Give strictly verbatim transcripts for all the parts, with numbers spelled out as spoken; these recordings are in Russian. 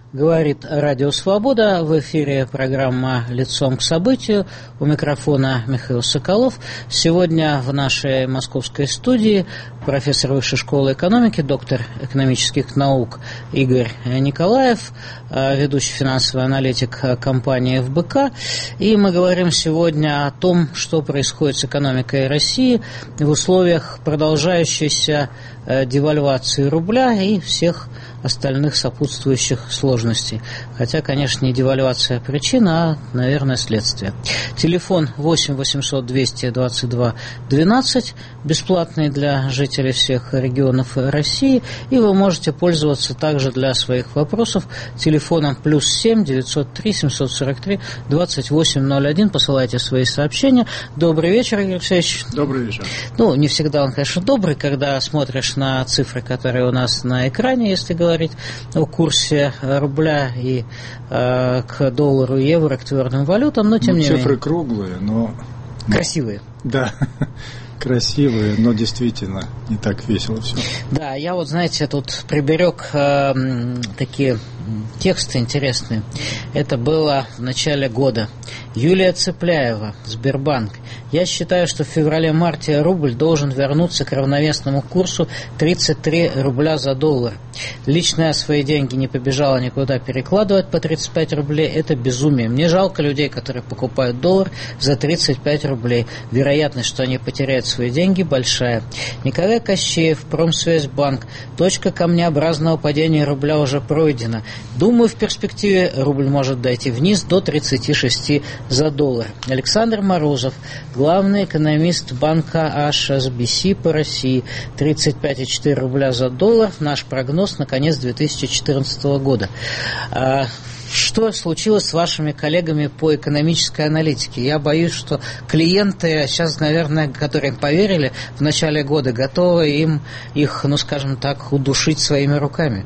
Говорит Радио Свобода. В эфире программа «Лицом к событию». У микрофона Михаил Соколов. Сегодня в нашей московской студии профессор Высшей школы экономики, доктор экономических наук Игорь Николаев, ведущий финансовый аналитик компании эф бэ ка. И мы говорим сегодня о том, что происходит с экономикой России в условиях продолжающейся девальвации рубля и всех остальных сопутствующих сложностей. Хотя, конечно, не девальвация причина, а, наверное, следствие. Телефон восемь восемьсот двести двадцать два двенадцать, бесплатный для жителей всех регионов России, и вы можете пользоваться также для своих вопросов телефоном плюс семь девятьсот три семьсот сорок три двадцать восемь ноль один. Посылайте свои сообщения. Добрый вечер, Игорь Алексеевич. Добрый вечер. Ну, не всегда он, конечно, добрый, когда смотришь на цифры, которые у нас на экране, если говорить о курсе рубля и э, к доллару, евро, к твердым валютам, но тем ну, не цифры менее. Цифры круглые, но... Красивые. Да, красивые, но действительно не так весело все. Да, я вот, знаете, тут приберег э, такие тексты интересные. Это было в начале года. Юлия Цепляева, Сбербанк. Я считаю, что в феврале-марте рубль должен вернуться к равновесному курсу тридцать три рубля за доллар. Лично я свои деньги не побежала никуда перекладывать по тридцать пять рублей. Это безумие. Мне жалко людей, которые покупают доллар за тридцать пять рублей. Вероятность, что они потеряют свои деньги, большая. Николай Кощеев, Промсвязьбанк. Точка камнеобразного падения рубля уже пройдена. Думаю, в перспективе рубль может дойти вниз до тридцати шести за доллар. Александр Морозов, главный экономист банка эйч эс би си по России. тридцать пять целых четыре десятых рубля за доллар. Наш прогноз на конец две тысячи четырнадцатого года. Что случилось с вашими коллегами по экономической аналитике? Я боюсь, что клиенты сейчас, наверное, которые им поверили в начале года, готовы им их, ну, скажем так, удушить своими руками.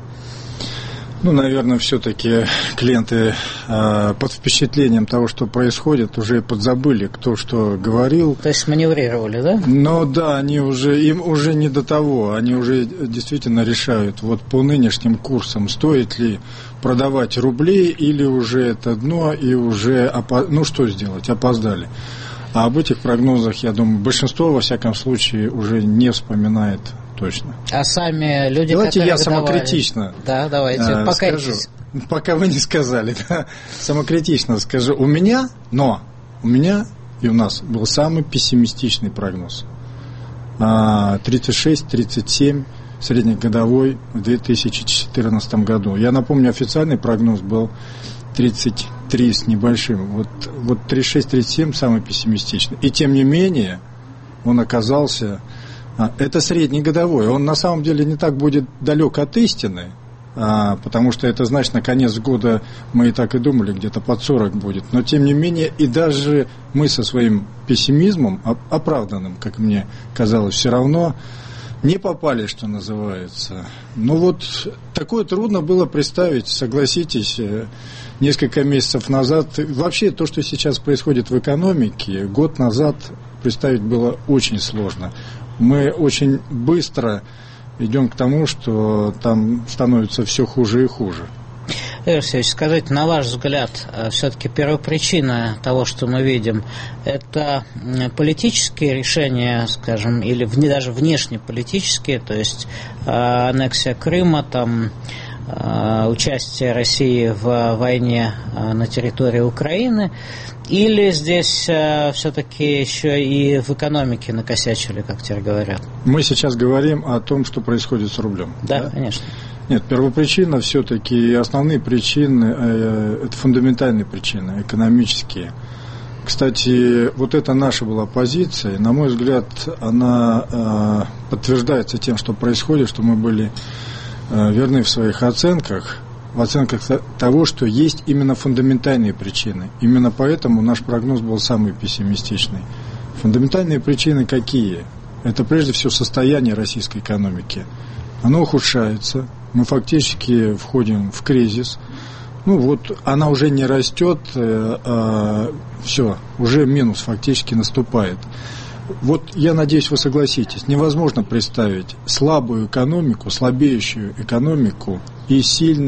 Ну, наверное, все-таки клиенты э, под впечатлением того, что происходит, уже подзабыли, кто что говорил. То есть маневрировали, да? Но да, они уже, им уже не до того, они уже действительно решают, вот по нынешним курсам, стоит ли продавать рубли или уже это дно, и уже, опо... ну, что сделать, опоздали. А об этих прогнозах, я думаю, большинство, во всяком случае, уже не вспоминает точно. А сами люди, давайте которые я выдавали... самокритично да, давайте, э, покажите. скажу. Пока вы не сказали, да, самокритично скажу. У меня, но у меня и у нас был самый пессимистичный прогноз. тридцать шесть тридцать семь среднегодовой в две тысячи четырнадцатом году. Я напомню, официальный прогноз был тридцать три с небольшим. Вот, вот тридцать шесть тридцать семь самый пессимистичный. И тем не менее он оказался... Это среднегодовой. Он на самом деле не так будет далек от истины, а, потому что это значит, на конец года мы и так и думали, где-то под сорок будет. Но тем не менее, и даже мы со своим пессимизмом, оправданным, как мне казалось, все равно не попали, что называется. Ну вот, такое трудно было представить, согласитесь, несколько месяцев назад. Вообще, то, что сейчас происходит в экономике, год назад представить было очень сложно. Мы очень быстро идем к тому, что там становится все хуже и хуже. Игорь Алексеевич, скажите, на ваш взгляд, все-таки первопричина того, что мы видим, это политические решения, скажем, или даже внешнеполитические, то есть аннексия Крыма, там, участие России в войне на территории Украины, или здесь э, все-таки еще и в экономике накосячили, как теперь говорят? Мы сейчас говорим о том, что происходит с рублем. Да, да? Конечно. Нет, первопричина все-таки, основные причины, э, это фундаментальные причины, экономические. Кстати, вот это наша была позиция, и, на мой взгляд, она э, подтверждается тем, что происходит, что мы были э, верны в своих оценках, в оценках того, что есть именно фундаментальные причины. Именно поэтому наш прогноз был самый пессимистичный. Фундаментальные причины какие? Это прежде всего состояние российской экономики. Оно ухудшается, мы фактически входим в кризис. Ну вот, она уже не растет, э, э, все, уже минус фактически наступает. Вот я надеюсь, вы согласитесь, невозможно представить слабую экономику, слабеющую экономику и сильный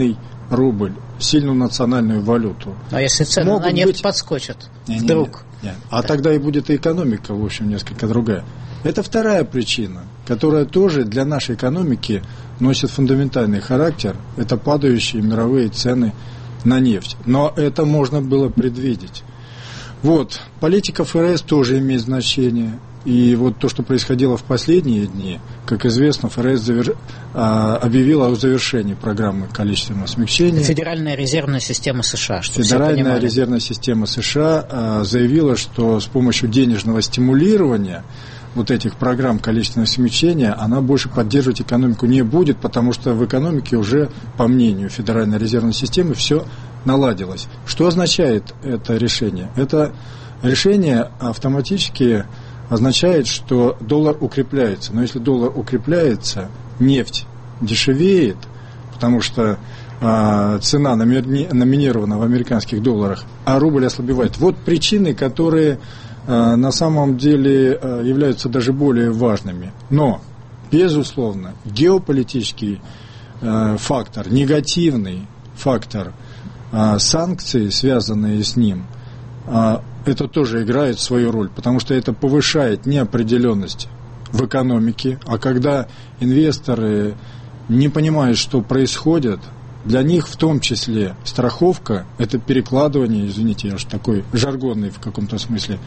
рубль, сильную национальную валюту. А если цены Могут на нефть быть... подскочат не, вдруг? Не, не, не. А да. Тогда и будет и экономика, в общем, несколько другая. Это вторая причина, которая тоже для нашей экономики носит фундаментальный характер. Это падающие мировые цены на нефть. Но это можно было предвидеть. Вот, политика ФРС тоже имеет значение. И вот то, что происходило в последние дни, как известно, ФРС завер... а, объявила о завершении программы количественного смягчения. Федеральная резервная система США. Федеральная резервная система США а, заявила, что с помощью денежного стимулирования вот этих программ количественного смягчения она больше поддерживать экономику не будет, потому что в экономике уже, по мнению Федеральной резервной системы, все наладилось. Что означает это решение? Это решение автоматически означает, что доллар укрепляется. Но если доллар укрепляется, нефть дешевеет, потому что а, цена номини- номинирована в американских долларах, а рубль ослабевает. Вот причины, которые а, на самом деле а, являются даже более важными. Но, безусловно, геополитический а, фактор, негативный фактор, а, санкции, связанные с ним, а, это тоже играет свою роль, потому что это повышает неопределенность в экономике, а когда инвесторы не понимают, что происходит, для них в том числе страховка – это перекладывание, извините, я уж такой жаргонный в каком-то смысле,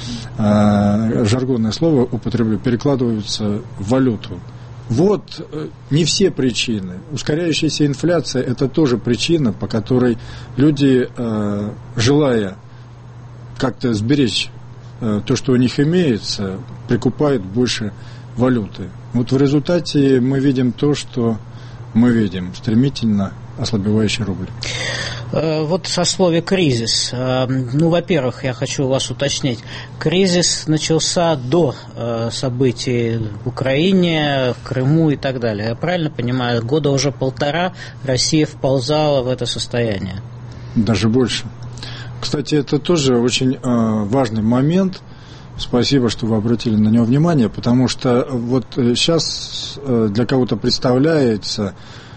э, жаргонное слово употреблю, перекладываются в валюту. Вот не все причины. Ускоряющаяся инфляция – это тоже причина, по которой люди, э, желая как-то сберечь э, то, что у них имеется, прикупают больше валюты. Вот в результате мы видим то, что мы видим, стремительно ослабевающий рубль. Вот о слове «кризис». Ну, во-первых, я хочу у вас уточнить. Кризис начался до событий в Украине, в Крыму и так далее. Я правильно понимаю, года уже полтора Россия вползала в это состояние? Даже больше. Кстати, это тоже очень э, важный момент. Спасибо, что вы обратили на него внимание, потому что вот сейчас э, для кого-то представляется,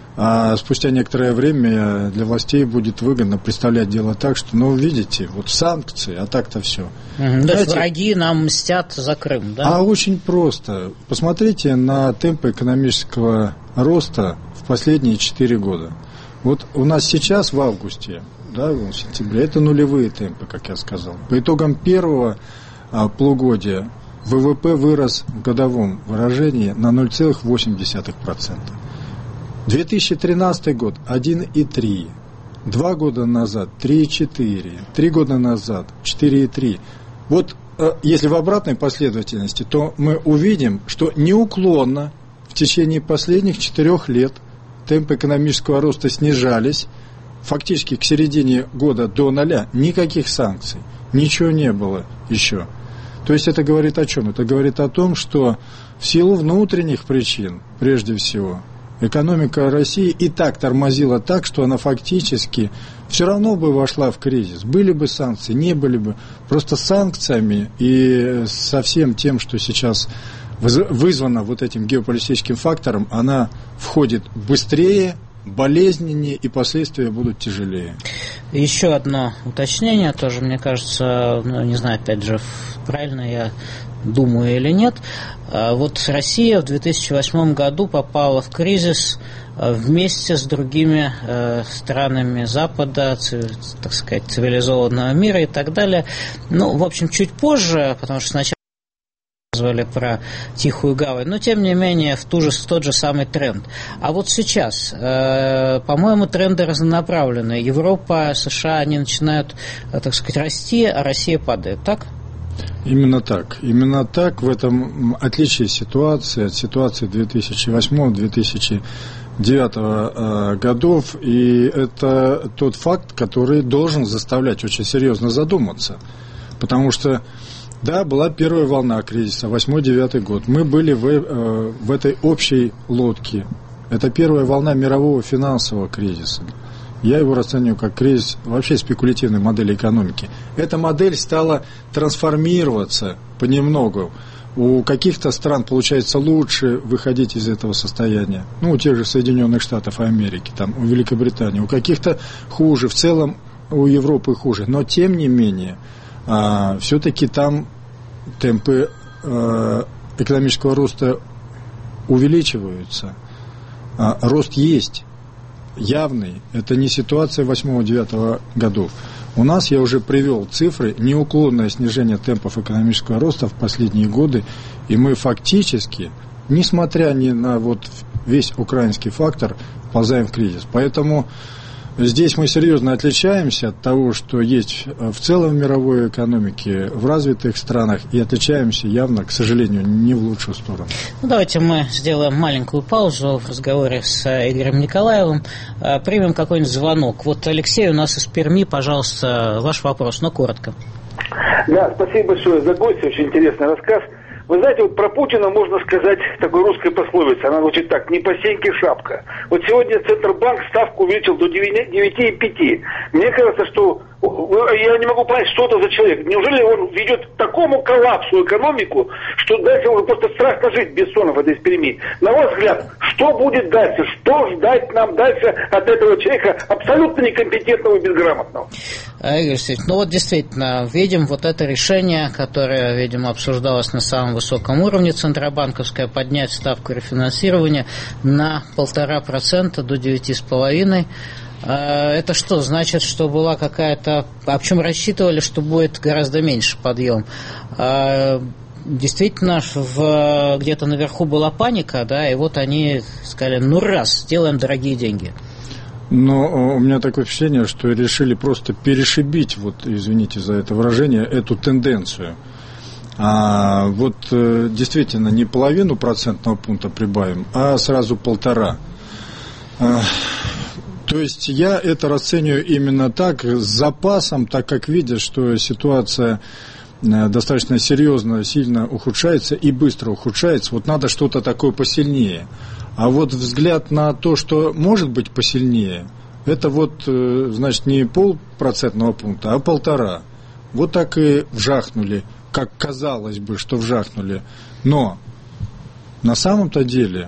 а спустя некоторое время для властей будет выгодно представлять дело так, что, ну, видите, вот санкции, а так-то все. Mm-hmm. То есть враги нам мстят за Крым, да? А очень просто. Посмотрите на темпы экономического роста в последние четыре года. Вот у нас сейчас в августе, да, в сентябре, это нулевые темпы, как я сказал. По итогам первого а, полугодия ВВП вырос в годовом выражении на ноль целых восемь десятых процента. две тысячи тринадцатый год один и три. Два года назад три и четыре. Три года назад четыре и три. Вот а, если в обратной последовательности, то мы увидим, что неуклонно в течение последних четырех лет темпы экономического роста снижались. Фактически к середине года до ноля никаких санкций, ничего не было еще. То есть это говорит о чем? Это говорит о том, что в силу внутренних причин, прежде всего, экономика России и так тормозила так, что она фактически все равно бы вошла в кризис. Были бы санкции, не были бы. Просто санкциями и со всем тем, что сейчас вызвано вот этим геополитическим фактором, она входит быстрее, болезненнее, и последствия будут тяжелее. Еще одно уточнение, тоже, мне кажется, ну, не знаю, опять же, правильно я думаю или нет. Вот Россия в две тысячи восьмом году попала в кризис вместе с другими странами Запада, так сказать, цивилизованного мира и так далее. Ну, в общем, чуть позже, потому что сначала рассказывали про Тихую Гавань, но тем не менее в, ту же, в тот же самый тренд. А вот сейчас, э, по-моему, тренды разнонаправленные. Европа, США, они начинают, так сказать, расти, а Россия падает, так? Именно так. Именно так. В этом отличие ситуации от ситуации две тысячи восьмого - две тысячи девятого э, годов. И это тот факт, который должен заставлять очень серьезно задуматься. Потому что да, была первая волна кризиса, восьмой-девятый год. Мы были в, э, в этой общей лодке. Это первая волна мирового финансового кризиса. Я его расцениваю как кризис вообще спекулятивной модели экономики. Эта модель стала трансформироваться понемногу У каких-то стран получается лучше выходить из этого состояния. Ну, у тех же Соединенных Штатов Америки, там, у Великобритании. У каких-то хуже, в целом у Европы хуже. Но, тем не менее, а, все-таки там темпы а, экономического роста увеличиваются. А, рост есть, явный. Это не ситуация восьмого-девятого годов. У нас, я уже привел цифры, неуклонное снижение темпов экономического роста в последние годы, и мы фактически, несмотря ни на вот весь украинский фактор, вползаем в кризис. Поэтому здесь мы серьезно отличаемся от того, что есть в целом в мировой экономике, в развитых странах, и отличаемся явно, к сожалению, не в лучшую сторону. Ну, давайте мы сделаем маленькую паузу в разговоре с Игорем Николаевым, примем какой-нибудь звонок. Вот Алексей у нас из Перми, пожалуйста, ваш вопрос, но коротко. Да, спасибо большое за гость, очень интересный рассказ. Вы знаете, вот про Путина можно сказать такой русской пословицей, она звучит так: не по сеньке шапка. Вот сегодня Центробанк ставку увеличил до девяти и пяти. Мне кажется, что я не могу понять, что это за человек. Неужели он ведет к такому коллапсу экономику, что дальше уже просто страшно жить? Бессонов, это из Перми. На ваш взгляд, что будет дальше? Что ждать нам дальше от этого человека, абсолютно некомпетентного и безграмотного? Игорь Алексеевич, ну вот действительно, видим вот это решение, которое, видимо, обсуждалось на самом высоком уровне центробанковское, поднять ставку рефинансирования на полтора процента до девяти с половиной. Это что, значит, что была какая-то... А почему рассчитывали, что будет гораздо меньше подъем? Действительно, в... где-то наверху была паника, да, и вот они сказали, ну раз, сделаем дорогие деньги. Но у меня такое впечатление, что решили просто перешибить, вот, извините за это выражение, эту тенденцию. А вот действительно не половину процентного пункта прибавим, а сразу полтора. То есть я это расцениваю именно так, с запасом, так как видят, что ситуация достаточно серьезно, сильно ухудшается и быстро ухудшается. Вот надо что-то такое посильнее. А вот взгляд на то, что может быть посильнее, это вот, значит, не полпроцентного пункта, а полтора. Вот так и вжахнули, как казалось бы, что вжахнули. Но на самом-то деле,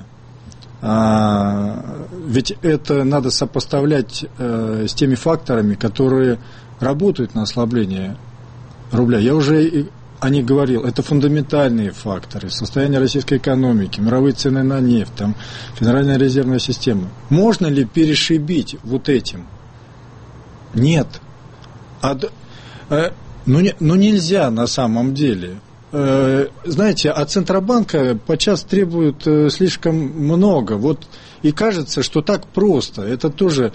а, ведь это надо сопоставлять а, с теми факторами, которые работают на ослабление рубля. Я уже о них говорил, это фундаментальные факторы, состояние российской экономики, мировые цены на нефть, там, Федеральная резервная система. Можно ли перешибить вот этим? Нет. А, э, ну, не, ну нельзя на самом деле. Э, знаете, от Центробанка подчас требуют э, слишком много. Вот, и кажется, что так просто. Это тоже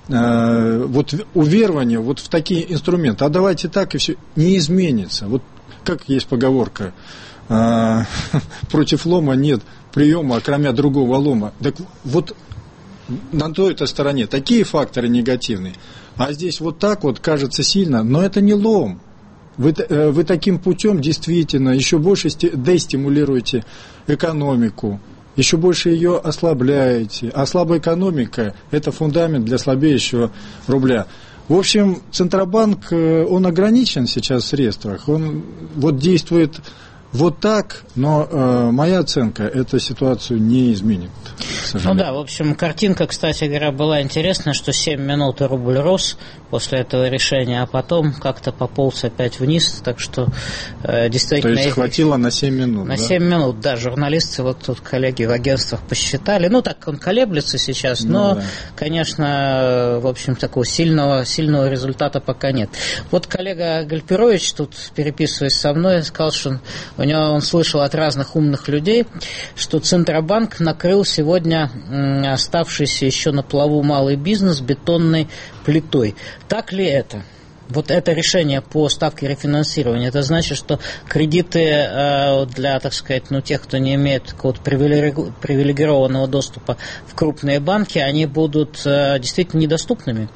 э, вот уверование вот в такие инструменты. А давайте так, и все не изменится. Вот как есть поговорка, э, против лома нет приема, кроме другого лома. Так вот на той-то стороне такие факторы негативные. А здесь вот так вот кажется сильно, но это не лом. Вы, вы таким путем действительно еще больше дестимулируете экономику, еще больше ее ослабляете. А слабая экономика – это фундамент для слабеющего рубля. В общем, Центробанк, он ограничен сейчас в средствах, он вот действует вот так, но э, моя оценка, эта ситуацию не изменит. Ну да, в общем, картинка, кстати говоря, была интересная, что семь минут и рубль рос после этого решения, а потом как-то пополз опять вниз, так что э, действительно... То есть хватило на семь минут, На да? семь минут, да, журналисты, вот тут коллеги в агентствах посчитали, ну так он колеблется сейчас, но, ну, да. Конечно, в общем, такого сильного, сильного результата пока нет. Вот коллега Гальперович тут, переписываясь со мной, сказал, что у него он слышал от разных умных людей, что Центробанк накрыл сегодня оставшийся еще на плаву малый бизнес бетонной плитой. Так ли это? Вот это решение по ставке рефинансирования, это значит, что кредиты для, так сказать, ну, тех, кто не имеет какого-то привилегированного доступа в крупные банки, они будут действительно недоступными?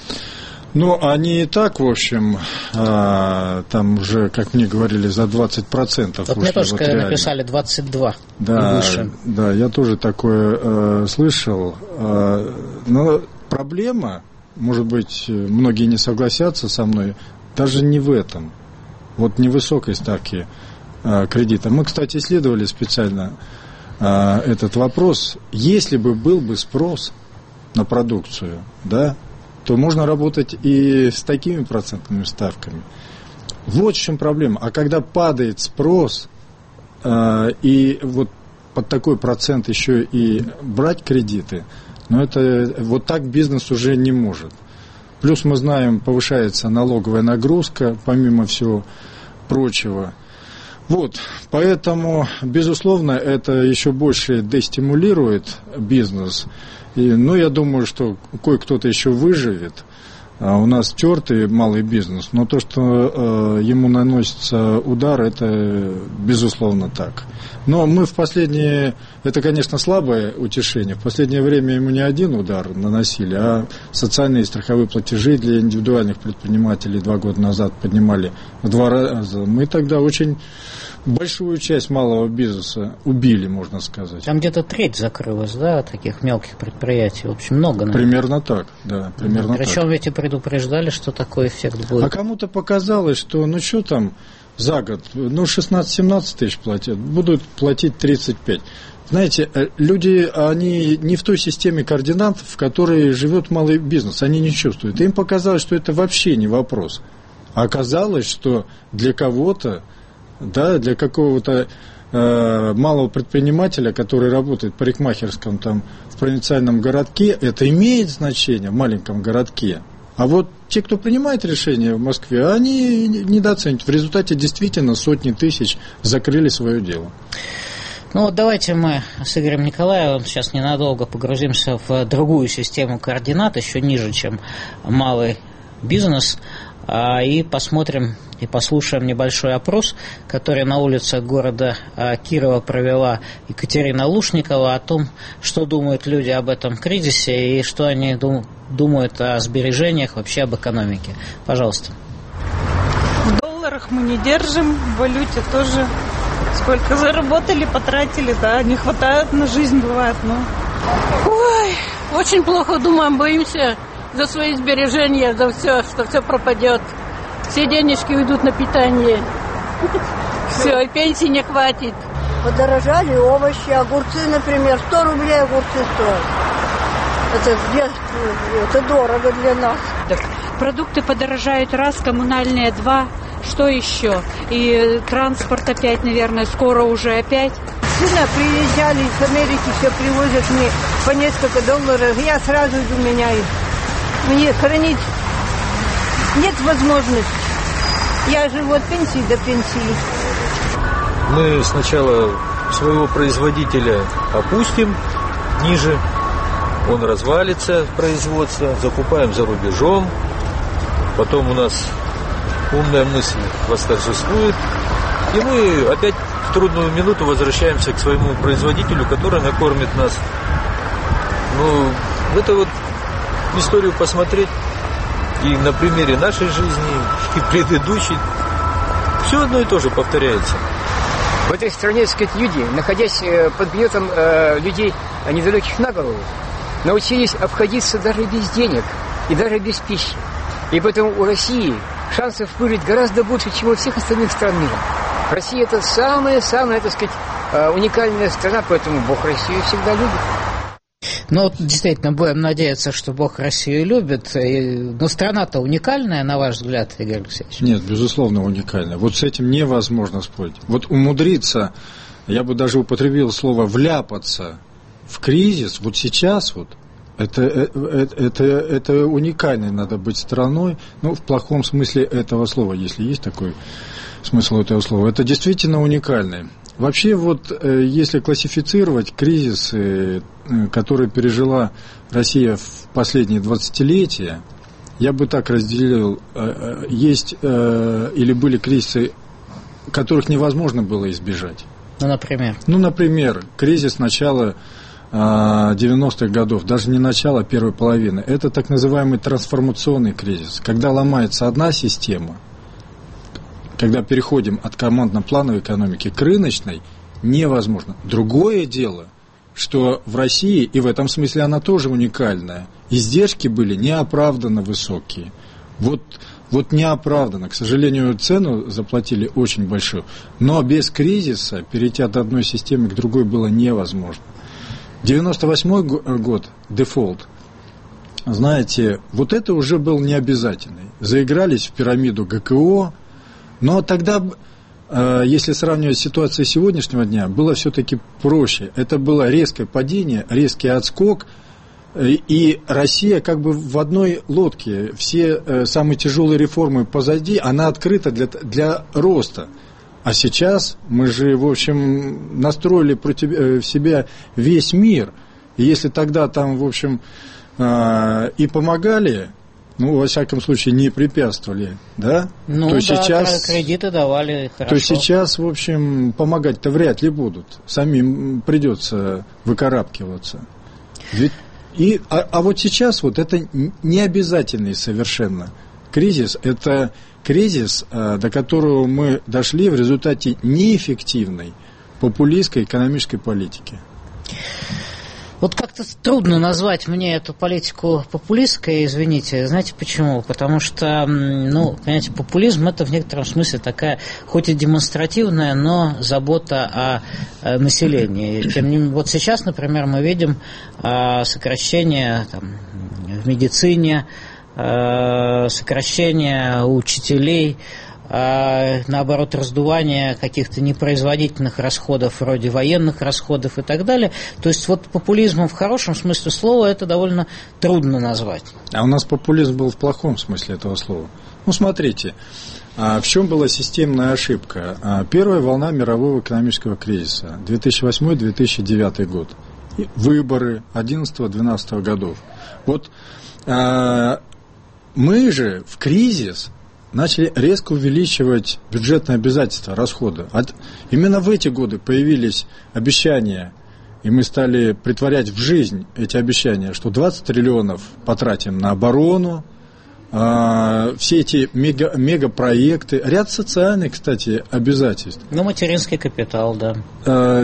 Ну, они и так, в общем, а, там уже, как мне говорили, за двадцать процентов вот мне тоже вот написали двадцать два да, и выше. Да, я тоже такое э, слышал. Э, но проблема, может быть, многие не согласятся со мной, даже не в этом. Вот невысокой ставки э, кредита. Мы, кстати, исследовали специально э, этот вопрос. Если бы был бы спрос на продукцию, да, то можно работать и с такими процентными ставками. Вот в чем проблема. А когда падает спрос, э, и вот под такой процент еще и брать кредиты, ну это вот так бизнес уже не может. Плюс мы знаем, повышается налоговая нагрузка, помимо всего прочего. Вот, поэтому, безусловно, это еще больше дестимулирует бизнес. И, ну, я думаю, что кое-кто-то еще выживет. А у нас тертый малый бизнес, но то, что э, ему наносится удар, это безусловно так. Но мы в последние, это, конечно, слабое утешение, в последнее время ему не один удар наносили, а социальные и страховые платежи для индивидуальных предпринимателей два года назад поднимали в два раза. Мы тогда очень большую часть малого бизнеса убили, можно сказать. Там где-то треть закрылась, да, таких мелких предприятий. В общем, много, наверное. Примерно так, да, примерно так. Причем ведь и предупреждали, что такой эффект будет. А кому-то показалось, что, ну что там, за год, ну шестнадцать-семнадцать тысяч платят, будут платить тридцать пять. Знаете, люди, они не в той системе координат, в которой живет малый бизнес, они не чувствуют. Им показалось, что это вообще не вопрос. А оказалось, что для кого-то, да, для какого-то э, малого предпринимателя, который работает в парикмахерском там, в провинциальном городке, это имеет значение в маленьком городке. А вот те, кто принимает решения в Москве, они недооценивают. В результате действительно сотни тысяч закрыли свое дело. Ну вот давайте мы с Игорем Николаевым сейчас ненадолго погрузимся в другую систему координат, еще ниже, чем малый бизнес, и посмотрим и послушаем небольшой опрос, который на улицах города Кирова провела Екатерина Лушникова, о том, что думают люди об этом кризисе и что они думают о сбережениях, вообще об экономике. Пожалуйста. В долларах мы не держим, в валюте тоже. Сколько заработали, потратили, да, не хватает на жизнь, бывает, но... Ой, очень плохо думаем, боимся за свои сбережения, за все, что все пропадет. Все денежки уйдут на питание. Все, и пенсии не хватит. Подорожали овощи, огурцы, например, сто рублей огурцы стоят. Это, это дорого для нас. Продукты подорожают раз, коммунальные два. Что еще? И транспорт опять, наверное, скоро уже опять. Сюда приезжали из Америки, все привозят мне по несколько долларов. Я сразу иду меняю. Мне хранить нет возможности. Я живу от пенсии до пенсии. Мы сначала своего производителя опустим ниже. Он развалится, производство. Закупаем за рубежом. Потом у нас умная мысль восторжествует. И мы опять в трудную минуту возвращаемся к своему производителю, который накормит нас. Ну, это вот историю посмотреть и на примере нашей жизни, и предыдущей. Все одно и то же повторяется. В этой стране, так сказать, люди, находясь под гнетом э, людей недалеких на голову, научились обходиться даже без денег и даже без пищи. И поэтому у России шансов выжить гораздо больше, чем у всех остальных стран мира. Россия – это самая-самая, так сказать, уникальная страна, поэтому Бог Россию всегда любит. Ну, вот действительно, будем надеяться, что Бог Россию любит. Но страна-то уникальная, на ваш взгляд, Игорь Алексеевич? Нет, безусловно, уникальная. Вот с этим невозможно спорить. Вот умудриться, я бы даже употребил слово «вляпаться» в кризис, вот сейчас вот, Это, это, это, это уникальной надо быть страной, ну, в плохом смысле этого слова, если есть такой смысл этого слова. Это действительно уникальное. Вообще, вот, если классифицировать кризисы, которые пережила Россия в последние двадцатилетия, я бы так разделил. Есть или были кризисы, которых невозможно было избежать. Ну, например? Ну, например, кризис начала девяностых годов, даже не начало, а первой половины. Это так называемый трансформационный кризис, когда ломается одна система, когда переходим от командно-плановой экономики к рыночной, невозможно. Другое дело, что в России, и в этом смысле она тоже уникальная, издержки были неоправданно высокие. Вот Вот неоправданно. К сожалению, цену заплатили очень большую. Но без кризиса перейти от одной системы к другой было невозможно. девяносто восьмой год, дефолт. Знаете, вот это уже был необязательный. Заигрались в пирамиду ГКО, но тогда, если сравнивать с ситуацией сегодняшнего дня, было все-таки проще. Это было резкое падение, резкий отскок, и Россия как бы в одной лодке. Все самые тяжелые реформы позади, она открыта для, для роста. А сейчас мы же, в общем, настроили против себя весь мир. И если тогда там, в общем, и помогали, ну, во всяком случае, не препятствовали, да, ну, то да, сейчас кредиты давали хорошо. То сейчас, в общем, помогать-то вряд ли будут. Самим придется выкарабкиваться. Ведь и, а, а вот сейчас вот это не обязательный совершенно кризис. Это кризис, до которого мы дошли в результате неэффективной популистской экономической политики. Вот как-то трудно назвать мне эту политику популистской, извините. Знаете почему? Потому что, ну, понимаете, популизм – это в некотором смысле такая, хоть и демонстративная, но забота о населении. Тем не менее, вот сейчас, например, мы видим сокращение там, в медицине, сокращение учителей, наоборот, раздувание каких-то непроизводительных расходов, вроде военных расходов и так далее. То есть вот популизмом в хорошем смысле слова это довольно трудно назвать. А у нас популизм был в плохом смысле этого слова. Ну, смотрите, в чем была системная ошибка? Первая волна мирового экономического кризиса, две тысячи восьмой - две тысячи девятый год. Выборы одиннадцатого-двенадцатого годов. Вот мы же в кризис начали резко увеличивать бюджетные обязательства, расходы. От, именно в эти годы появились обещания, и мы стали претворять в жизнь эти обещания, что двадцать триллионов потратим на оборону, э, все эти мега, мегапроекты, ряд социальных, кстати, обязательств. Ну, материнский капитал, да. Э,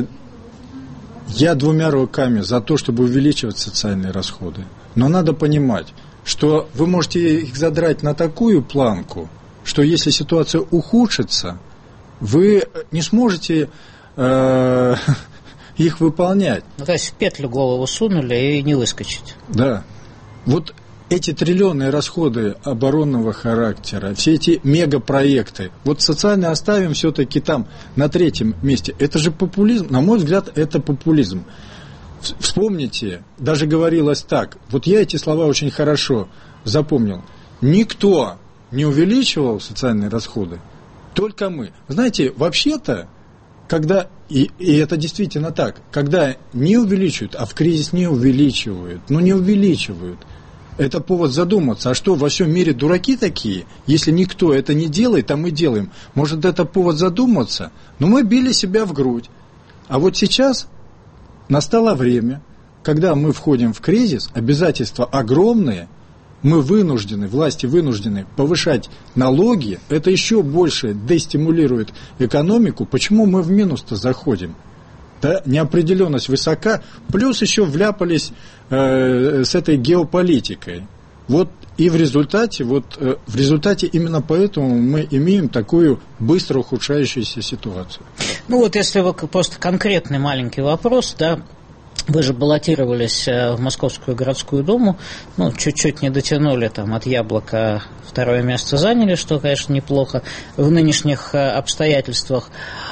я двумя руками за то, чтобы увеличивать социальные расходы. Но надо понимать, что вы можете их задрать на такую планку, что если ситуация ухудшится, вы не сможете э, их выполнять. Ну, то есть в петлю голову сунули и не выскочить. Да. Вот эти триллионные расходы оборонного характера, все эти мегапроекты, вот социально оставим все-таки там на третьем месте. Это же популизм. На мой взгляд, это популизм. Вспомните, даже говорилось так, вот я эти слова очень хорошо запомнил. Никто не увеличивал социальные расходы, только мы. Знаете, вообще-то, когда, и, и это действительно так, когда не увеличивают, а в кризис не увеличивают, ну не увеличивают, это повод задуматься, а что, во всем мире дураки такие? Если никто это не делает, а мы делаем, может, это повод задуматься? Но мы били себя в грудь. А вот сейчас настало время, когда мы входим в кризис, обязательства огромные, мы вынуждены, власти вынуждены повышать налоги, это еще больше дестимулирует экономику. Почему мы в минус-то заходим? Да, неопределенность высока, плюс еще вляпались э, с этой геополитикой. Вот и в результате, вот, э, в результате именно поэтому мы имеем такую быстро ухудшающуюся ситуацию. Ну вот если вы просто конкретный маленький вопрос, да, вы же баллотировались в Московскую городскую думу, ну, чуть-чуть не дотянули там от яблока, второе место заняли, что, конечно, неплохо в нынешних обстоятельствах.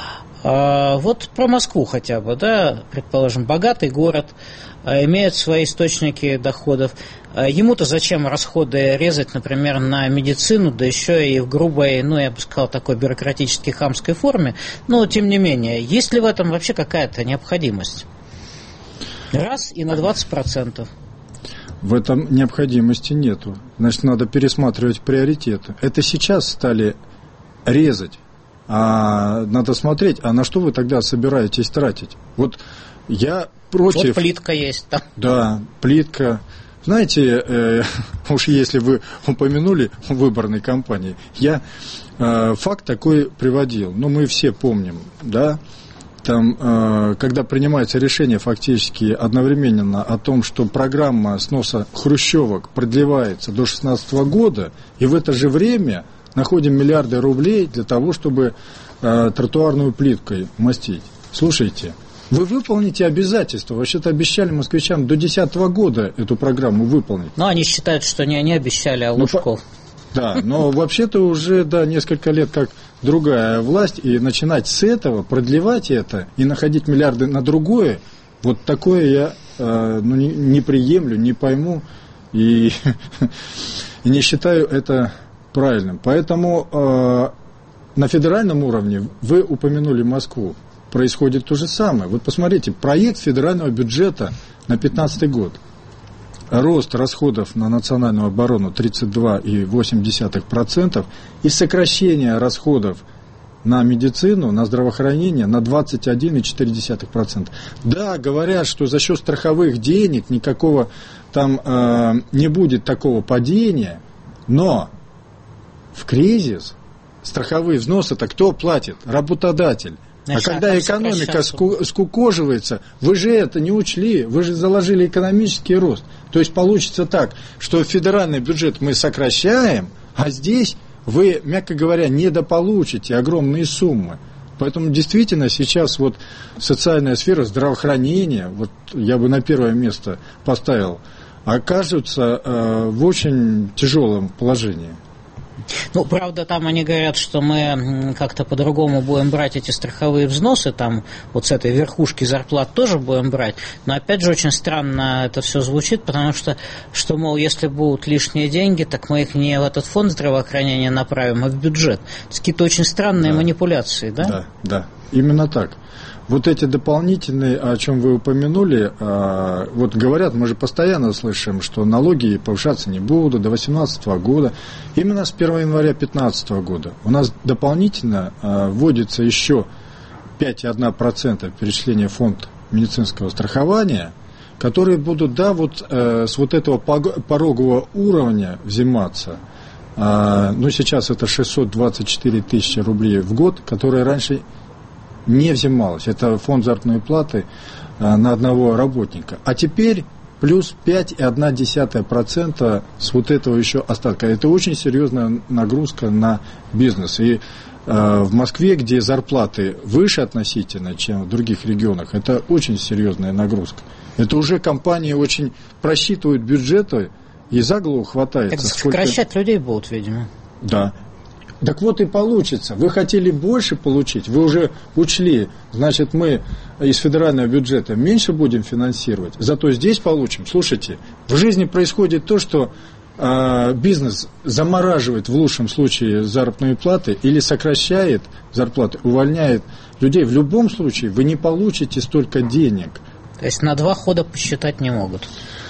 А вот про Москву хотя бы, да, предположим, богатый город, имеет свои источники доходов. Ему-то зачем расходы резать, например, на медицину, да еще и в грубой, ну, я бы сказал, такой бюрократической хамской форме, но, тем не менее, есть ли в этом вообще какая-то необходимость? Раз и на двадцать процентов. В этом необходимости нету. Значит, надо пересматривать приоритеты. Это сейчас стали резать. А надо смотреть, а на что вы тогда собираетесь тратить? Вот я против... Вот плитка есть там. Да, плитка. Знаете, э, уж если вы упомянули выборной кампании, я э, факт такой приводил. Ну, мы все помним, да. там, э, когда принимается решение фактически одновременно о том, что программа сноса хрущевок продлевается до две тысячи шестнадцатого года, и в это же время находим миллиарды рублей для того, чтобы э, тротуарную плиткой мастить. Слушайте, вы выполните обязательства. Вообще-то обещали москвичам до две тысячи десятого года эту программу выполнить. Но они считают, что не они обещали, а Лужков. Ну, да, но вообще-то уже да, несколько лет как другая власть, и начинать с этого, продлевать это и находить миллиарды на другое, вот такое я э, ну, не, не приемлю, не пойму и, и не считаю это правильным. Поэтому э, на федеральном уровне вы упомянули Москву. Происходит то же самое. Вот посмотрите, проект федерального бюджета на две тысячи пятнадцатый год. Рост расходов на национальную оборону тридцать два целых восемь десятых процента и сокращение расходов на медицину, на здравоохранение на двадцать один целых четыре десятых процента. Да, говорят, что за счет страховых денег никакого там э, не будет такого падения, но в кризис страховые взносы-то кто платит? Работодатель. Значит, а когда экономика ску- скукоживается, вы же это не учли, вы же заложили экономический рост. То есть получится так, что федеральный бюджет мы сокращаем, а здесь вы, мягко говоря, недополучите огромные суммы. Поэтому действительно сейчас вот социальная сфера, здравоохранения, вот я бы на первое место поставил, окажутся э, в очень тяжелом положении. Ну, правда, там они говорят, что мы как-то по-другому будем брать эти страховые взносы, там вот с этой верхушки зарплат тоже будем брать, но опять же очень странно это все звучит, потому что, что, мол, если будут лишние деньги, так мы их не в этот фонд здравоохранения направим, а в бюджет. Это какие-то очень странные да. манипуляции, да? Да, да, именно так. Вот эти дополнительные, о чем вы упомянули, вот говорят, мы же постоянно слышим, что налоги повышаться не будут до две тысячи восемнадцатого года. Именно с первого января две тысячи пятнадцатого года у нас дополнительно вводится еще пять целых одна десятая процента перечисления в фонд медицинского страхования, которые будут, да, вот с вот этого порогового уровня взиматься. Ну, сейчас это шестьсот двадцать четыре тысячи рублей в год, которые раньше не взималось. Это фонд заработной платы а, на одного работника. А теперь плюс пять целых одна десятая процента с вот этого еще остатка. Это очень серьезная нагрузка на бизнес. И а, в Москве, где зарплаты выше относительно, чем в других регионах, это очень серьезная нагрузка. Это уже компании очень просчитывают бюджеты и за голову хватается. Так сокращать сколько... людей будут, видимо. Да. Так вот и получится. Вы хотели больше получить, вы уже учли, значит, мы из федерального бюджета меньше будем финансировать, зато здесь получим. Слушайте, в жизни происходит то, что э, бизнес замораживает в лучшем случае заработные платы или сокращает зарплаты, увольняет людей. В любом случае вы не получите столько денег. То есть на два хода посчитать не могут.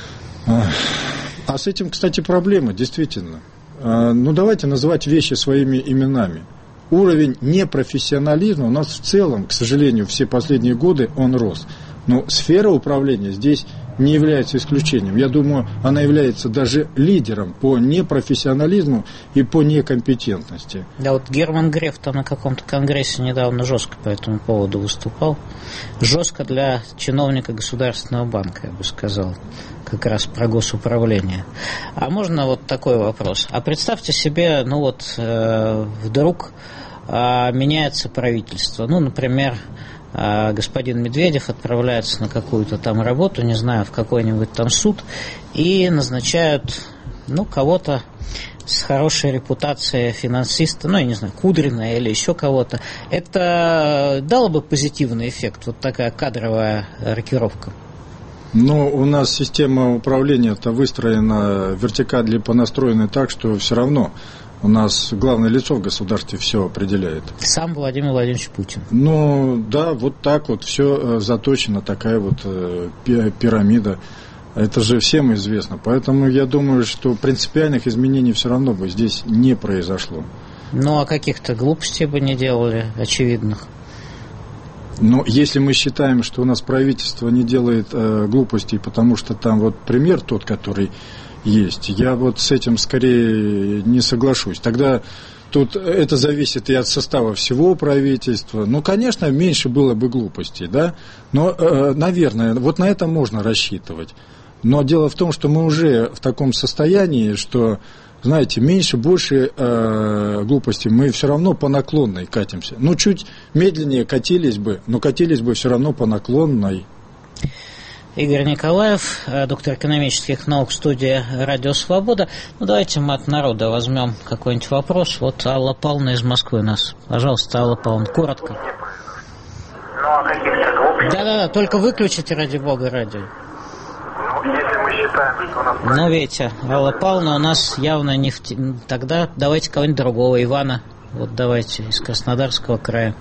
А с этим, кстати, проблема, действительно. Ну, давайте называть вещи своими именами. Уровень непрофессионализма у нас в целом, к сожалению, все последние годы он рос. Но сфера управления здесь не является исключением. Я думаю, она является даже лидером по непрофессионализму и по некомпетентности. Да, вот Герман Греф там на каком-то конгрессе недавно жестко по этому поводу выступал. Жестко для чиновника Государственного банка, я бы сказал. Как раз про госуправление. А можно вот такой вопрос? А представьте себе, ну вот э, вдруг э, меняется правительство. Ну, например, э, господин Медведев отправляется на какую-то там работу, не знаю, в какой-нибудь там суд, и назначают, ну, кого-то с хорошей репутацией финансиста, ну, я не знаю, Кудрина или еще кого-то. Это дало бы позитивный эффект, вот такая кадровая рокировка? Но у нас система управления-то выстроена вертикально понастроена так, что все равно у нас главное лицо в государстве все определяет. Сам Владимир Владимирович Путин. Ну, да, вот так вот все заточено, такая вот пирамида. Это же всем известно. Поэтому я думаю, что принципиальных изменений все равно бы здесь не произошло. Ну, а каких-то глупостей бы не делали, очевидных? Но если мы считаем, что у нас правительство не делает э, глупостей, потому что там вот пример тот, который есть. Я вот с этим скорее не соглашусь. Тогда тут это зависит и от состава всего правительства. Ну, конечно, меньше было бы глупостей, да, но, наверное, вот на это можно рассчитывать. Но дело в том, что мы уже в таком состоянии, что, знаете, меньше, больше э, глупостей, мы все равно по наклонной катимся. Ну, чуть медленнее катились бы, но катились бы все равно по наклонной. Игорь Николаев, доктор экономических наук, студия «Радио Свобода». Ну, давайте мы от народа возьмем какой-нибудь вопрос. Вот Алла Павловна из Москвы у нас. Пожалуйста, Алла Павловна, коротко. Да-да-да, только выключите, ради бога, радио. Если мы считаем, что у нас... Ну, видите, Алла Павловна у нас явно не в... Тогда давайте кого-нибудь другого, Ивана. Вот давайте, из Краснодарского края.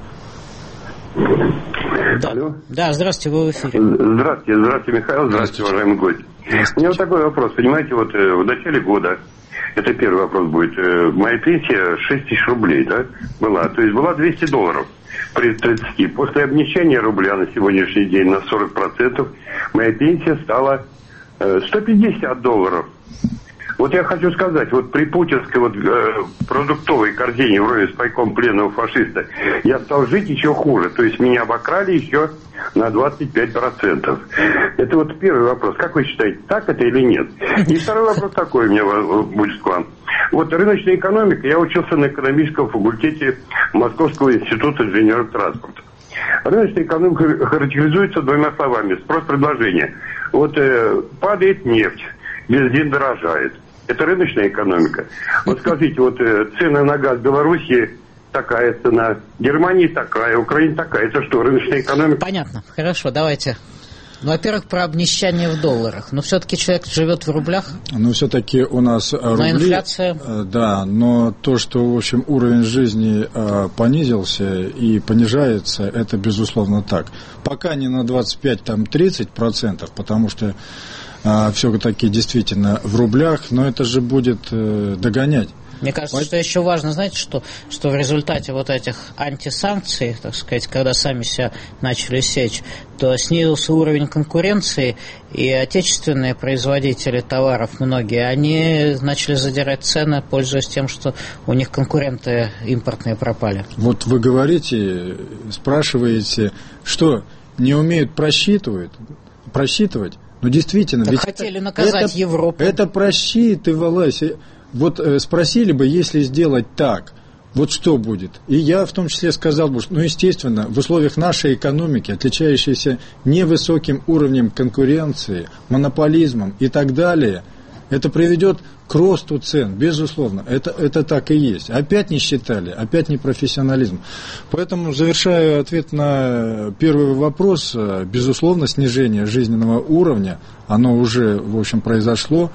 Да. Алло. Да, здравствуйте, вы в эфире. Здравствуйте, здравствуйте, Михаил, здравствуйте, уважаемый гость. У меня вот такой вопрос, понимаете, вот в начале года, это первый вопрос будет, моя пенсия шесть тысяч рублей, да, была, то есть была двести долларов при тридцати. После обнищания рубля на сегодняшний день на сорок процентов моя пенсия стала сто пятьдесят долларов. Вот я хочу сказать, вот при путинской вот э, продуктовой корзине вроде с пайком пленного фашиста я стал жить еще хуже. То есть меня обокрали еще на двадцать пять процентов. Это вот первый вопрос. Как вы считаете, так это или нет? И второй вопрос такой у меня будет к вам. Вот рыночная экономика, я учился на экономическом факультете Московского института инженеров транспорта. Рыночная экономика характеризуется двумя словами. Спрос-предложение. Вот э, падает нефть, бензин дорожает. Это рыночная экономика. Вот скажите, вот э, цены на газ в Беларуси такая цена, Германии такая, Украина такая. Это что, рыночная экономика? Понятно. Хорошо, давайте. Ну, во-первых, про обнищание в долларах. Но все-таки человек живет в рублях. Ну, все-таки у нас рубли... Но инфляция... Да, но то, что, в общем, уровень жизни э, понизился и понижается, это, безусловно, так. Пока не на двадцать пять, там, тридцать процентов, потому что э, все-таки действительно в рублях, но это же будет э, догонять. Мне кажется, что еще важно, знаете, что, что в результате вот этих антисанкций, так сказать, когда сами себя начали сечь, то снизился уровень конкуренции, и отечественные производители товаров, многие, они начали задирать цены, пользуясь тем, что у них конкуренты импортные пропали. Вот вы говорите, спрашиваете, что не умеют просчитывать, просчитывать, но действительно... Так ведь хотели это, наказать это, Европу. Это просчитывалось... Вот э, спросили бы, если сделать так, вот что будет? И я в том числе сказал бы, что, ну, естественно, в условиях нашей экономики, отличающейся невысоким уровнем конкуренции, монополизмом и так далее, это приведет к росту цен, безусловно. Это, это так и есть. Опять не считали, опять не профессионализм. Поэтому, завершая ответ на первый вопрос, безусловно, снижение жизненного уровня, оно уже, в общем, произошло.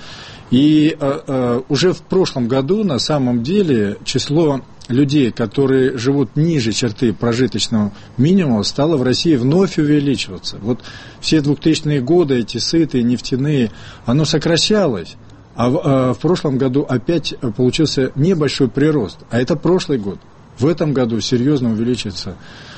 И э, э, уже в прошлом году, на самом деле, число людей, которые живут ниже черты прожиточного минимума, стало в России вновь увеличиваться. Вот все двухтысячные годы, эти сытые, нефтяные, оно сокращалось. А в, э, в прошлом году опять получился небольшой прирост. А это прошлый год. В этом году серьезно увеличится,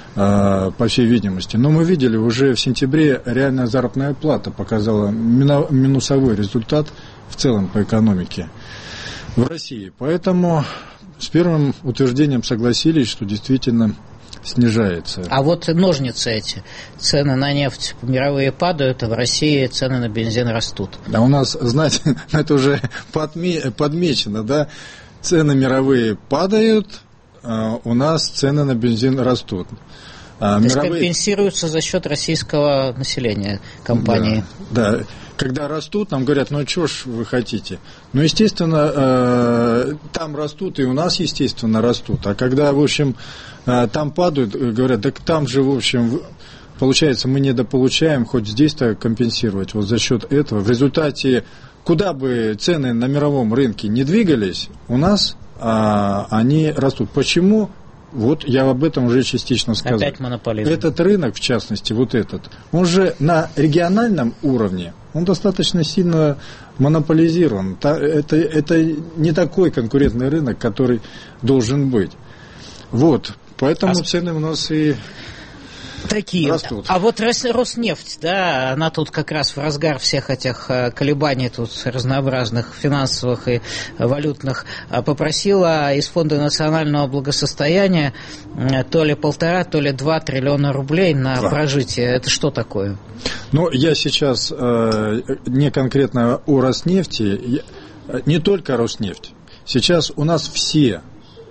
э, по всей видимости. Но мы видели, уже в сентябре реальная заработная плата показала минусовой результат в целом по экономике в России. Поэтому с первым утверждением согласились, что действительно снижается. А вот ножницы эти. Цены на нефть мировые падают, а в России цены на бензин растут. А у нас, знаете, это уже подмечено, да? Цены мировые падают, а у нас цены на бензин растут. А То мировые... есть компенсируются за счет российского населения компании. Да, да. Когда растут, нам говорят, ну а чего ж вы хотите? Ну, естественно, э, там растут, и у нас, естественно, растут. А когда, в общем, э, там падают, говорят, так там же, в общем, получается, мы недополучаем, хоть здесь-то компенсировать вот за счет этого. В результате, куда бы цены на мировом рынке не двигались, у нас э, они растут. Почему? Вот я об этом уже частично сказал. Опять монополизм. Этот рынок, в частности, вот этот, он же на региональном уровне, он достаточно сильно монополизирован. Это, это не такой конкурентный рынок, который должен быть. Вот, поэтому а... цены у нас и такие растут. А вот Роснефть, да, она тут как раз в разгар всех этих колебаний тут разнообразных финансовых и валютных попросила из Фонда национального благосостояния то ли полтора, то ли два триллиона рублей на да. прожитие. Это что такое? Ну, я сейчас э, не конкретно о Роснефти, не только Роснефть. Сейчас у нас все,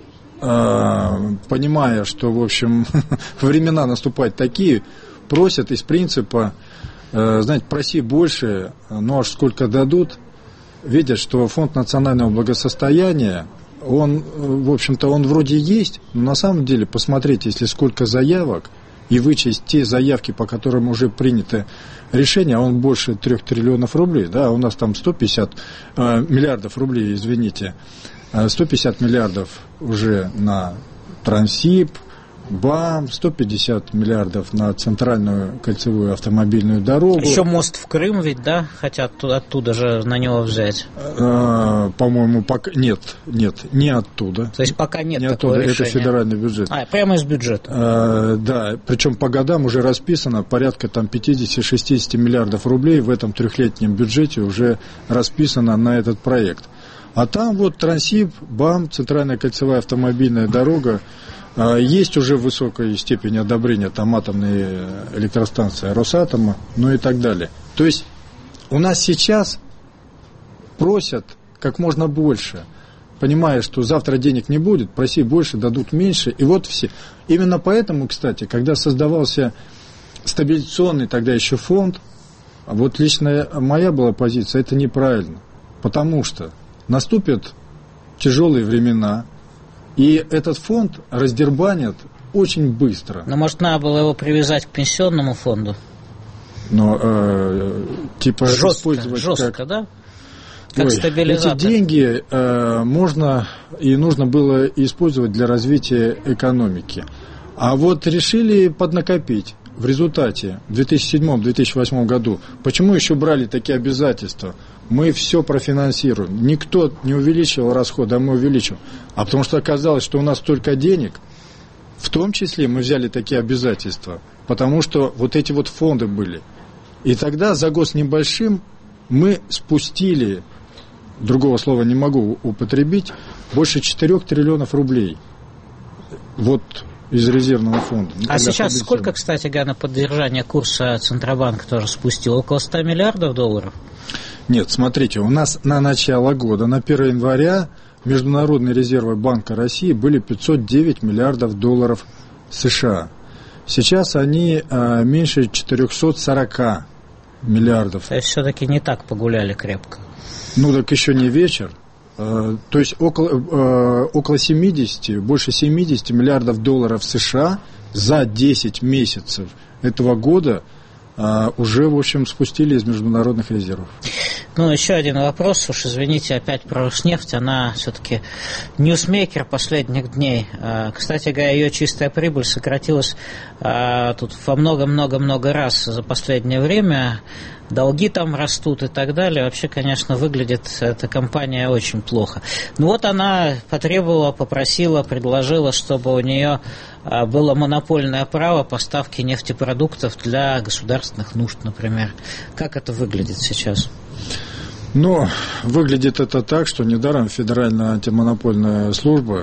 э, понимая, что, в общем, времена наступают такие, просят из принципа, э, знаете, проси больше, но аж сколько дадут, видят, что Фонд национального благосостояния, он, в общем-то, он вроде есть, но на самом деле, посмотрите, если сколько заявок, и вычесть те заявки, по которым уже принято решение, а он больше трех триллионов рублей, да, у нас там сто пятьдесят э, миллиардов рублей, извините, сто пятьдесят миллиардов уже на Трансип, БАМ, сто пятьдесят миллиардов на центральную кольцевую автомобильную дорогу. Еще мост в Крым ведь, да, хотят оттуда же на него взять? А, по-моему, пока нет, нет, не оттуда. То есть пока нет не такого оттуда, решения? Это федеральный бюджет. А, прямо из бюджета? А, да, причем по годам уже расписано порядка там пятьдесят-шестьдесят миллиардов рублей в этом трехлетнем бюджете уже расписано на этот проект. А там вот Трансип, БАМ, центральная кольцевая автомобильная дорога. Есть уже высокая степень одобрения, там атомные электростанции Росатома, ну и так далее. То есть у нас сейчас просят как можно больше, понимая, что завтра денег не будет, проси больше, дадут меньше, и вот все. Именно поэтому, кстати, когда создавался стабилизационный тогда еще фонд, вот лично моя была позиция, это неправильно, потому что наступят тяжелые времена, и этот фонд раздербанят очень быстро. Но, может, надо было его привязать к пенсионному фонду? Но, э, типа, жестко, использовать жестко, как... да? Как Ой, стабилизатор. Эти деньги э, можно и нужно было использовать для развития экономики. А вот решили поднакопить. В результате в две тысячи седьмом - две тысячи восьмом году, почему еще брали такие обязательства? Мы все профинансируем. Никто не увеличивал расходы, а мы увеличим. А потому что оказалось, что у нас столько денег, в том числе мы взяли такие обязательства, потому что вот эти вот фонды были. И тогда за год с небольшим мы спустили, другого слова не могу употребить, больше четырех триллионов рублей. Вот из резервного фонда. А сейчас сколько, кстати говоря, на поддержание курса Центробанк тоже спустил? Около ста миллиардов долларов? Нет, смотрите, у нас на начало года, на первое января, международные резервы Банка России были пятьсот девять миллиардов долларов США. Сейчас они а, меньше четыреста сорок миллиардов. То есть все-таки не так погуляли крепко. Ну так еще не вечер. То есть около, около семьдесят, больше семьдесят миллиардов долларов США за десять месяцев этого года уже, в общем, спустили из международных резервов. Ну, еще один вопрос, уж извините, опять про Роснефть, она все-таки ньюсмейкер последних дней. Кстати говоря, ее чистая прибыль сократилась тут во много-много-много раз за последнее время. Долги там растут и так далее. Вообще, конечно, выглядит эта компания очень плохо. Ну вот она потребовала, попросила, предложила, чтобы у нее было монопольное право поставки нефтепродуктов для государственных нужд, например. Как это выглядит сейчас? Ну, выглядит это так, что недаром Федеральная антимонопольная служба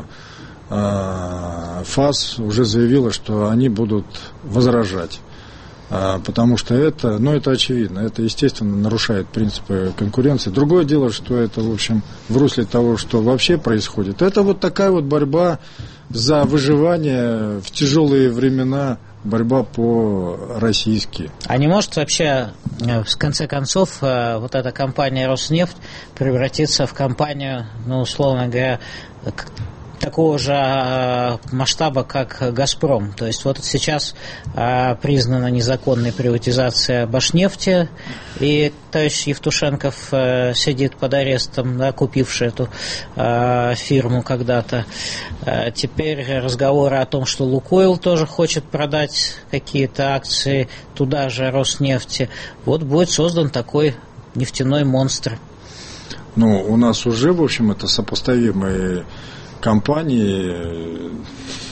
ФАС уже заявила, что они будут возражать. Потому что это, ну, это очевидно, это, естественно, нарушает принципы конкуренции. Другое дело, что это, в общем, в русле того, что вообще происходит. Это вот такая вот борьба за выживание в тяжелые времена, борьба по-российски. А не может вообще, в конце концов, вот эта компания «Роснефть» превратиться в компанию, ну, условно говоря, такого же масштаба, как «Газпром». То есть вот сейчас признана незаконной приватизация «Башнефти», и товарищ Евтушенков сидит под арестом, да, купивший эту фирму когда-то. Теперь разговоры о том, что «Лукойл» тоже хочет продать какие-то акции туда же «Роснефти». Вот будет создан такой нефтяной монстр. Ну, у нас уже, в общем, это сопоставимые компании,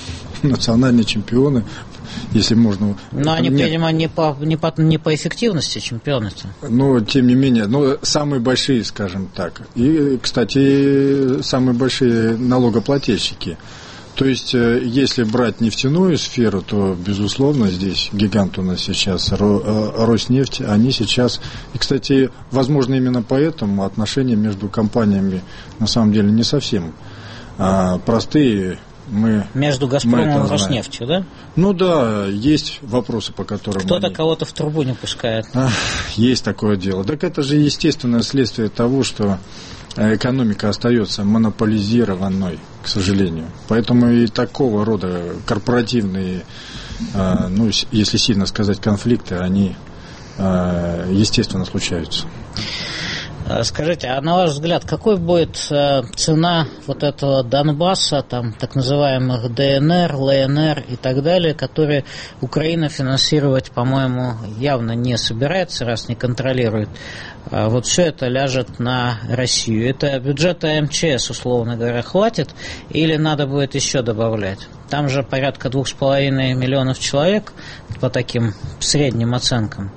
национальные чемпионы, если можно. Но они, Нет. видимо, не по, не, по, не по эффективности чемпионы-то. Но, тем не менее, ну, самые большие, скажем так. И, кстати, самые большие налогоплательщики. То есть, если брать нефтяную сферу, то, безусловно, здесь гигант у нас сейчас, Роснефть, они сейчас... И, кстати, возможно, именно поэтому отношения между компаниями, на самом деле, не совсем а, простые. Мы, между «Газпромом» и «Роснефтью», да? Ну да, есть вопросы, по которым... Кто-то они... кого-то в трубу не пускает. А, есть такое дело. Так это же естественное следствие того, что экономика остается монополизированной, к сожалению. Поэтому и такого рода корпоративные, ну, если сильно сказать, конфликты, они, естественно, случаются. Скажите, а на ваш взгляд, какой будет цена вот этого Донбасса, там, так называемых ДНР, ЛНР и так далее, которые Украина финансировать, по-моему, явно не собирается, раз не контролирует? Вот все это ляжет на Россию. Это бюджета МЧС, условно говоря, хватит или надо будет еще добавлять? Там же порядка двух с половиной миллионов человек по таким средним оценкам.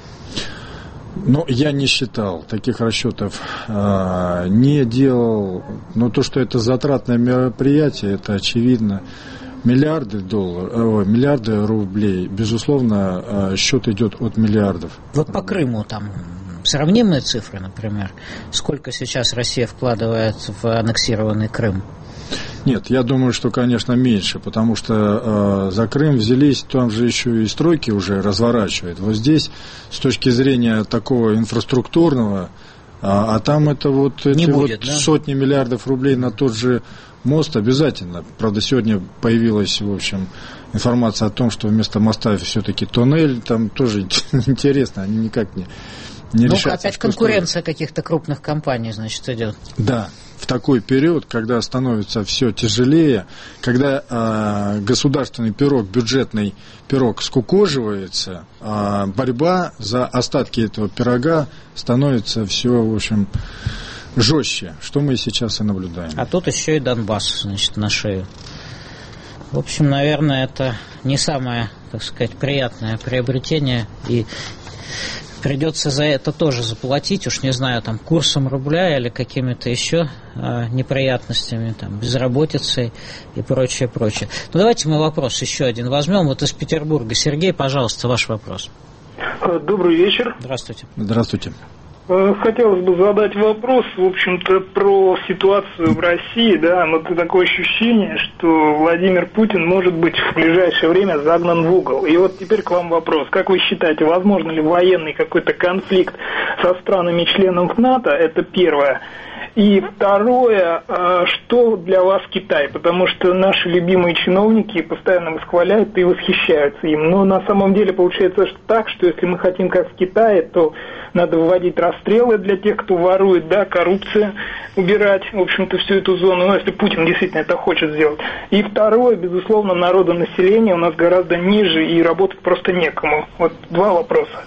Ну, я не считал, таких расчетов э, не делал. Но то, что это затратное мероприятие, это очевидно. Миллиарды долларов, э, миллиарды рублей, безусловно, э, счет идет от миллиардов. Вот по Крыму там сравнимые цифры, например. Сколько сейчас Россия вкладывает в аннексированный Крым? Нет, я думаю, что, конечно, меньше, потому что э, за Крым взялись, там же еще и стройки уже разворачивают. Вот здесь, с точки зрения такого инфраструктурного, а, а там это вот, эти будет, вот да? сотни миллиардов рублей на тот же мост обязательно. Правда, сегодня появилась, в общем, информация о том, что вместо моста все-таки туннель, там тоже интересно, они никак не, не ну, решаются. опять конкуренция каких-то крупных компаний, значит, идет. Да. В такой период, когда становится все тяжелее, когда э, государственный пирог, бюджетный пирог скукоживается, э, борьба за остатки этого пирога становится все, в общем, жестче, что мы сейчас и наблюдаем. А тут еще и Донбасс, значит, на шею. В общем, наверное, это не самое, так сказать, приятное приобретение, и придется за это тоже заплатить, уж не знаю, там, курсом рубля или какими-то еще э, неприятностями, там, безработицей и прочее, прочее. Ну, давайте мы вопрос еще один возьмем. Вот из Петербурга. Сергей, пожалуйста, ваш вопрос. Добрый вечер. Здравствуйте. Здравствуйте. Хотелось бы задать вопрос, в общем-то, про ситуацию в России, да, но это такое ощущение, что Владимир Путин может быть в ближайшее время загнан в угол. И вот теперь к вам вопрос. Как вы считаете, возможно ли военный какой-то конфликт со странами-членами НАТО? Это первое. И второе, что для вас Китай? Потому что наши любимые чиновники постоянно восхваляют и восхищаются им. Но на самом деле получается так, что если мы хотим как в Китае, то надо вводить расстрелы для тех, кто ворует, да, коррупция, убирать, в общем-то, всю эту зону, ну, если Путин действительно это хочет сделать. И второе, безусловно, народонаселение у нас гораздо ниже, и работать просто некому. Вот два вопроса.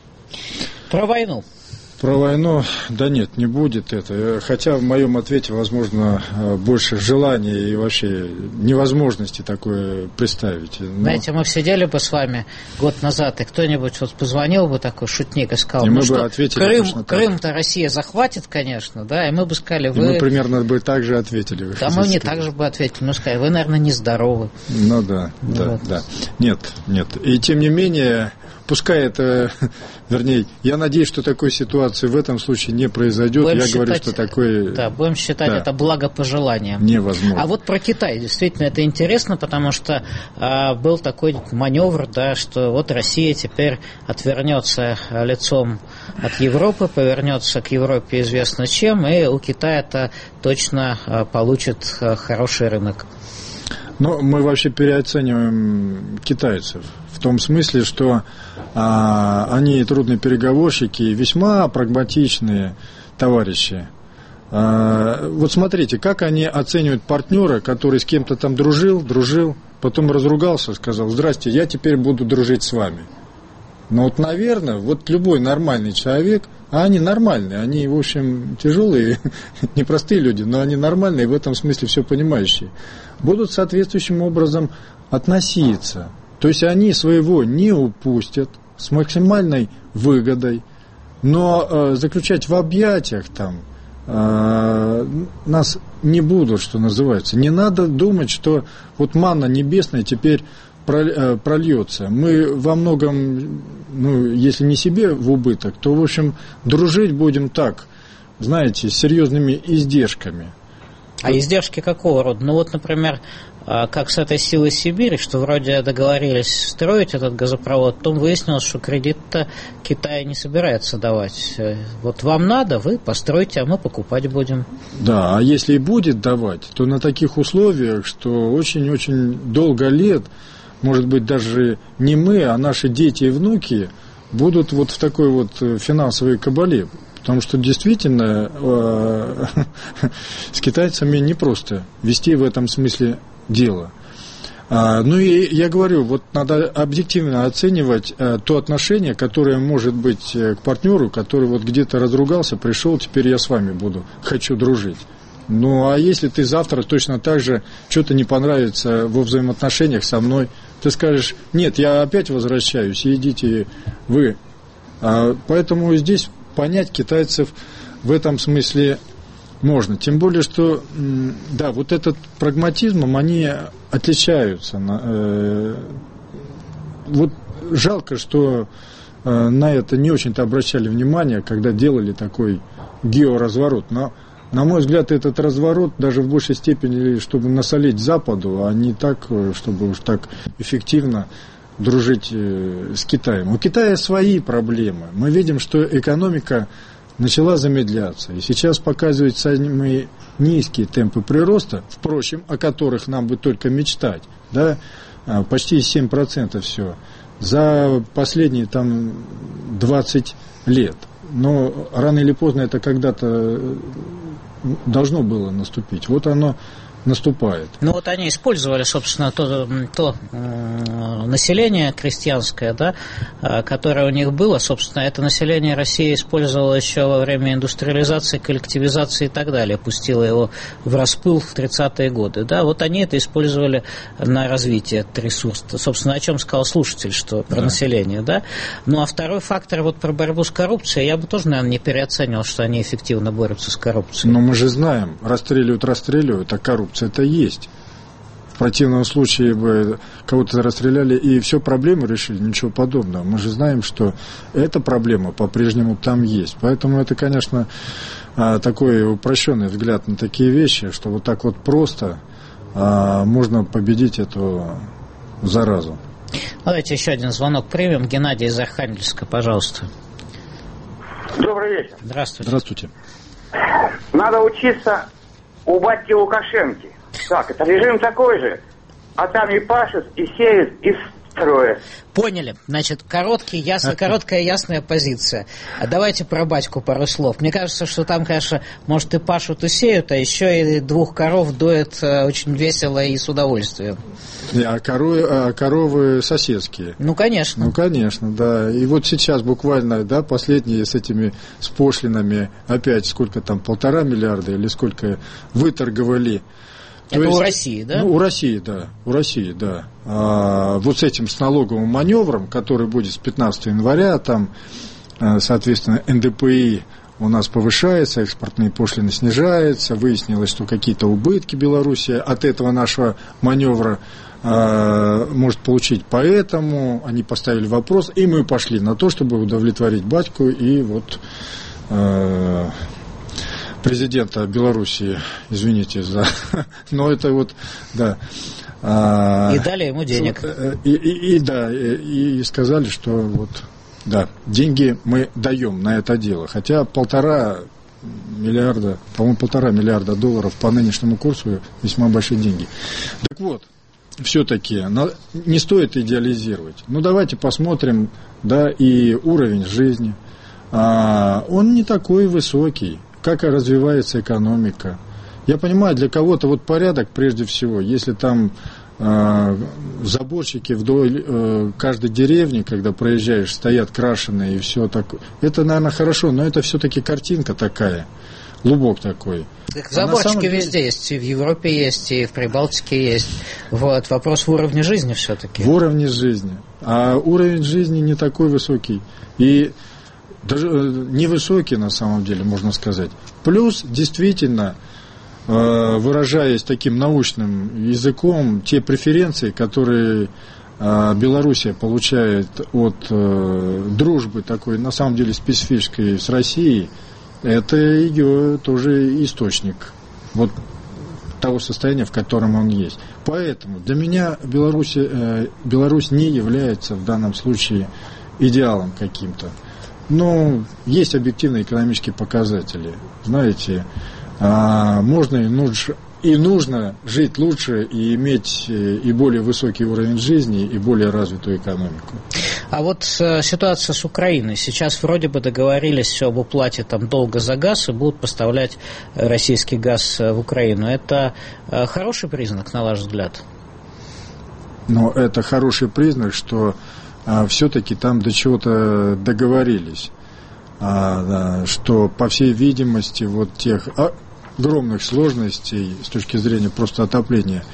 Про войну. Про войну, да нет, не будет это. Хотя в моем ответе, возможно, больше желания и вообще невозможности такое представить. Но... Знаете, мы сидели бы с вами год назад, и кто-нибудь вот позвонил бы такой шутник и сказал, и ну мы что, бы ответили Крым, Крым-то Россия захватит, конечно, да, и мы бы сказали, вы... И мы примерно бы так же ответили. Да, мы не так же бы ответили, мы сказали, вы, наверное, нездоровы. Ну да, да, вот. да. Нет, нет. И тем не менее... Пускай это, вернее, я надеюсь, что такой ситуации в этом случае не произойдет. Будем я считать, говорю, что такое... Да, будем считать да. это благопожеланием. Невозможно. А вот про Китай, действительно, это интересно, потому что а, был такой маневр, да, что вот Россия теперь отвернется лицом от Европы, повернется к Европе известно чем, и у Китая-то точно а, получит а, хороший рынок. Но мы вообще переоцениваем китайцев. В том смысле, что а, они трудные переговорщики, весьма прагматичные товарищи. А, вот смотрите, как они оценивают партнера, который с кем-то там дружил, дружил, потом разругался, сказал, здрасте, я теперь буду дружить с вами. Но вот, наверное, вот любой нормальный человек, а они нормальные, они, в общем, тяжелые, непростые люди, но они нормальные, в этом смысле все понимающие, будут соответствующим образом относиться. То есть они своего не упустят с максимальной выгодой, но э, заключать в объятиях там э, нас не будут, что называется. Не надо думать, что вот манна небесная теперь прольется. Мы во многом, ну, если не себе в убыток, то, в общем, дружить будем так, знаете, с серьезными издержками. А издержки какого рода? Ну вот, например, как с этой силой Сибири, что вроде договорились строить этот газопровод, потом выяснилось, что кредит-то Китай не собирается давать. Вот вам надо, вы постройте, а мы покупать будем. Да, а если и будет давать, то на таких условиях, что очень-очень долго лет, может быть, даже не мы, а наши дети и внуки будут вот в такой вот финансовой кабале. Потому что действительно э, с китайцами непросто вести в этом смысле дело. А, ну и я говорю, вот надо объективно оценивать э, то отношение, которое может быть к партнеру, который вот где-то разругался, пришел, теперь я с вами буду, хочу дружить. Ну а если ты завтра точно так же что-то не понравится во взаимоотношениях со мной, ты скажешь, нет, я опять возвращаюсь, идите вы. А, поэтому здесь понять китайцев в этом смысле можно. Тем более, что, да, вот этот прагматизмом они отличаются. Э, вот жалко, что э, на это не очень-то обращали внимание, когда делали такой георазворот. Но, на мой взгляд, этот разворот даже в большей степени, чтобы насолить Западу, а не так, чтобы уж так эффективно дружить с Китаем. У Китая свои проблемы. Мы видим, что экономика начала замедляться. И сейчас показывают самые низкие темпы прироста, впрочем, о которых нам бы только мечтать. Да? Почти семь процентов все. За последние там двадцать лет. Но рано или поздно это когда-то должно было наступить. Вот оно наступает. Ну вот они использовали, собственно, то, то э, население крестьянское, да, э, которое у них было. Собственно, это население России использовало еще во время индустриализации, коллективизации и так далее, пустило его в распыл в тридцатые годы. Да, вот они это использовали на развитие, этот ресурс. Собственно, о чем сказал слушатель, что про да. население. Да? Ну а второй фактор, вот про борьбу с коррупцией, я бы тоже, наверное, не переоценивал, что они эффективно борются с коррупцией. Но мы же знаем, расстреливают, расстреливают, а коррупция это есть. В противном случае бы кого-то расстреляли и все проблемы решили, ничего подобного. Мы же знаем, что эта проблема по-прежнему там есть. Поэтому это, конечно, такой упрощенный взгляд на такие вещи, что вот так вот просто можно победить эту заразу. Давайте еще один звонок примем. Геннадий из Архангельска, пожалуйста. Добрый вечер. Здравствуйте. Здравствуйте. Надо учиться у батьки Лукашенки. Так, это режим такой же, а там и пашут, и сеют, и строят. Поняли. Значит, короткий, ясно, короткая ясная позиция. А давайте про батьку пару слов. Мне кажется, что там, конечно, может и пашут, и сеют, а еще и двух коров доят очень весело и с удовольствием. А коровы, а коровы соседские. Ну, конечно. Ну, конечно, да. И вот сейчас буквально, да, последние с этими, с пошлинами, опять сколько там, полтора миллиарда или сколько выторговали. Это То есть, у России, да? Ну, у России, да. У России, да. А, вот с этим, с налоговым маневром, который будет с пятнадцатого января, там, соответственно, эн дэ пэ и у нас повышается, экспортные пошлины снижаются. Выяснилось, что какие-то убытки Белоруссия от этого нашего маневра а, может получить. Поэтому они поставили вопрос, и мы пошли на то, чтобы удовлетворить батьку и вот... А, президента Белоруссии, извините за... Но это вот, да. И дали ему денег. И, и, и да, и, и сказали, что вот, да, деньги мы даем на это дело. Хотя полтора миллиарда, по-моему, полтора миллиарда долларов по нынешнему курсу весьма большие деньги. Так вот, все-таки не стоит идеализировать. Ну, давайте посмотрим, да, и уровень жизни. А, он не такой высокий. Как развивается экономика. Я понимаю, для кого-то вот порядок прежде всего, если там э, заборчики вдоль э, каждой деревни, когда проезжаешь, стоят крашеные и все такое. Это, наверное, хорошо, но это все-таки картинка такая. Лубок такой. Заборчики а везде деле... есть, и в Европе есть, и в Прибалтике есть. Вот. Вопрос в уровне жизни все-таки. В уровне жизни. А уровень жизни не такой высокий. И даже невысокий, на самом деле, можно сказать. Плюс, действительно, выражаясь таким научным языком, те преференции, которые Белоруссия получает от дружбы такой, на самом деле, специфической с Россией, это ее тоже источник вот того состояния, в котором он есть. Поэтому для меня Беларусь, э, Беларусь не является в данном случае идеалом каким-то. Но есть объективные экономические показатели. Знаете, э, можно и нужно, и нужно жить лучше и иметь и более высокий уровень жизни, и более развитую экономику. А вот э, ситуация с Украиной. Сейчас вроде бы договорились об уплате там, долга за газ и будут поставлять российский газ в Украину. Это э, хороший признак, на ваш взгляд? Но это хороший признак, что э, все-таки там до чего-то договорились. А, да, что, по всей видимости, вот тех огромных сложностей с точки зрения просто отопления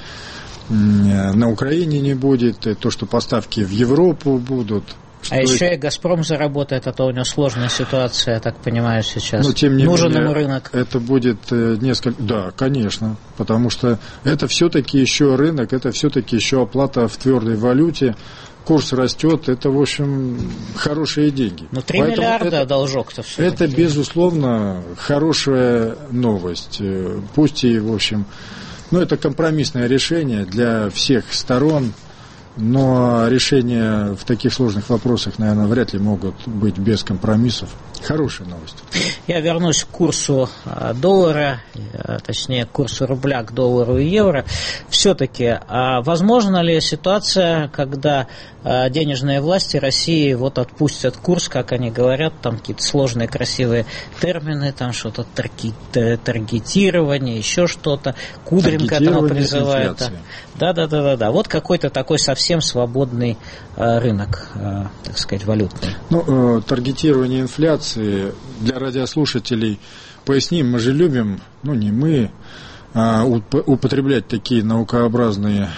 на Украине не будет, и то, что поставки в Европу будут. А еще это... и «Газпром» заработает, а то у него сложная ситуация, я так понимаю, сейчас. Но, тем не Нужен менее, ему рынок. Это будет несколько... Да, конечно, потому что это все-таки еще рынок, это все-таки еще оплата в твердой валюте, курс растет, это, в общем, хорошие деньги. Ну, три миллиарда это, должок-то все-таки. Это, безусловно, хорошая новость. Пусть и, в общем... Ну, это компромиссное решение для всех сторон, но решения в таких сложных вопросах, наверное, вряд ли могут быть без компромиссов. Хорошая новость. Я вернусь к курсу доллара, точнее, к курсу рубля к доллару и евро. Все-таки, возможно ли ситуация, когда денежные власти России вот отпустят курс, как они говорят, там какие-то сложные красивые термины, там что-то таргетирование, еще что-то, Кудрин к этому призывает. Да, да, да, да, да. Вот какой-то такой совсем свободный рынок, так сказать, валютный. Ну, таргетирование инфляции для радиослушателей поясним, мы же любим, ну не мы, а употреблять такие наукообразные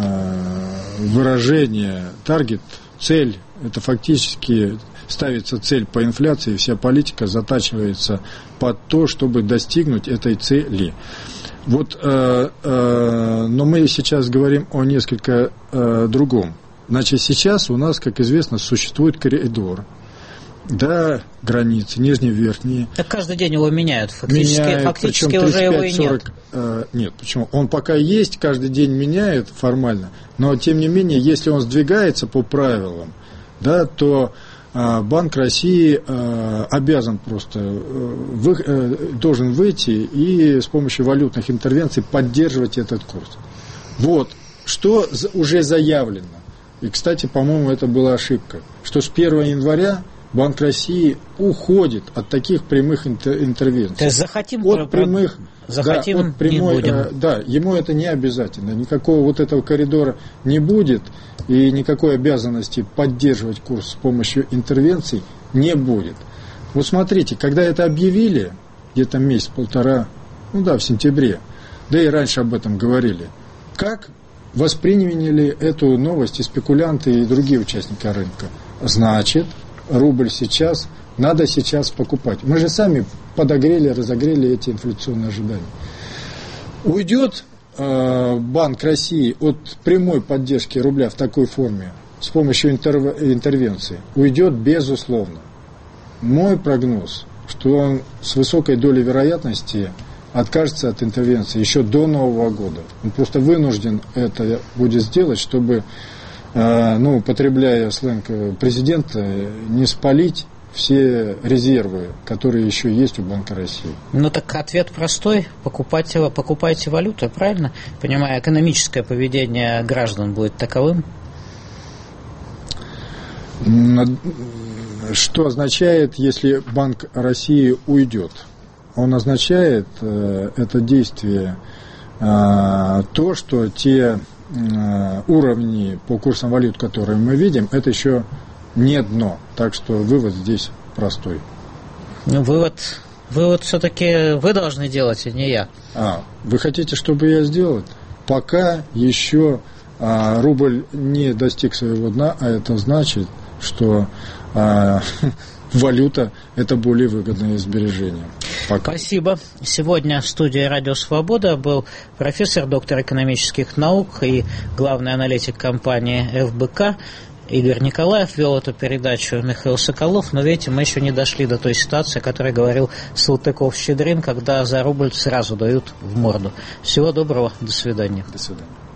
выражения. Таргет, цель, это фактически ставится цель по инфляции, вся политика затачивается под то, чтобы достигнуть этой цели. Вот, э, э, но мы сейчас говорим о несколько э, другом. Значит, сейчас у нас, как известно, существует коридор до границы, нижние, верхние. Так каждый день его меняют, фактически, меняют, фактически уже его и сорок, нет. Э, нет, почему? Он пока есть, каждый день меняют формально, но тем не менее, если он сдвигается по правилам, да, то э, Банк России э, обязан просто, э, вы, э, должен выйти и с помощью валютных интервенций поддерживать этот курс. Вот, что уже заявлено. И, кстати, по-моему, это была ошибка, что с первого января Банк России уходит от таких прямых интервенций. То есть захотим, от прямых, захотим да, от прямой, не будем. Да, ему это не обязательно. Никакого вот этого коридора не будет, и никакой обязанности поддерживать курс с помощью интервенций не будет. Вот смотрите, когда это объявили, где-то месяц-полтора, ну да, в сентябре, да и раньше об этом говорили, как восприняли эту новость и спекулянты, и другие участники рынка? Значит, рубль сейчас, надо сейчас покупать. Мы же сами подогрели, разогрели эти инфляционные ожидания. Уйдет э, Банк России от прямой поддержки рубля в такой форме с помощью интерв... интервенции? Уйдет безусловно. Мой прогноз, что он с высокой долей вероятности откажется от интервенции еще до Нового года. Он просто вынужден это будет сделать, чтобы, э, ну, употребляя сленг президента, не спалить все резервы, которые еще есть у Банка России. Ну так ответ простой. Покупайте, покупайте валюту, правильно? Понимаю, экономическое поведение граждан будет таковым? Что означает, если Банк России уйдет? Он означает, э, это действие, э, то, что те э, уровни по курсам валют, которые мы видим, это еще не дно. Так что вывод здесь простой. Ну, вывод Вы вот все-таки, вы должны делать, а не я. А, вы хотите, чтобы я сделал? Пока еще а, рубль не достиг своего дна, а это значит, что а, валюта – это более выгодное сбережение. Пока. Спасибо. Сегодня в студии «Радио Свобода» был профессор, доктор экономических наук и главный аналитик компании эф бэ ка Игорь Николаев. Вел эту передачу Михаил Соколов. Но, видите, мы еще не дошли до той ситуации, о которой говорил Салтыков-Щедрин, когда за рубль сразу дают в морду. Всего доброго. До свидания. До свидания.